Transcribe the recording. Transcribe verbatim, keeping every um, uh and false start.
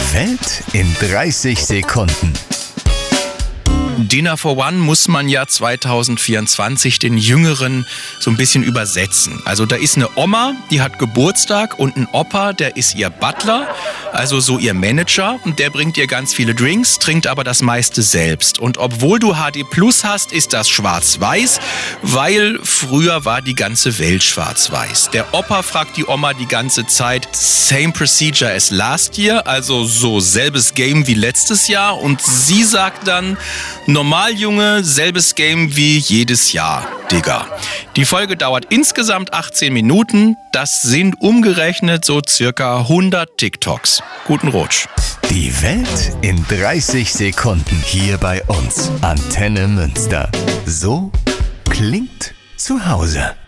Die Welt in dreißig Sekunden. Dinner for One muss man ja zwanzig vierundzwanzig den Jüngeren so ein bisschen übersetzen. Also da ist eine Oma, die hat Geburtstag, und ein Opa, der ist ihr Butler, also so ihr Manager, und der bringt ihr ganz viele Drinks, trinkt aber das meiste selbst. Und obwohl du H D Plus hast, ist das schwarz-weiß, weil früher war die ganze Welt schwarz-weiß. Der Opa fragt die Oma die ganze Zeit, same procedure as last year, also so selbes Game wie letztes Jahr, und sie sagt dann, normal, Junge, selbes Game wie jedes Jahr, Digga. Die Folge dauert insgesamt achtzehn Minuten. Das sind umgerechnet so circa hundert TikToks. Guten Rutsch. Die Welt in dreißig Sekunden hier bei uns. Antenne Münster. So klingt zu Hause.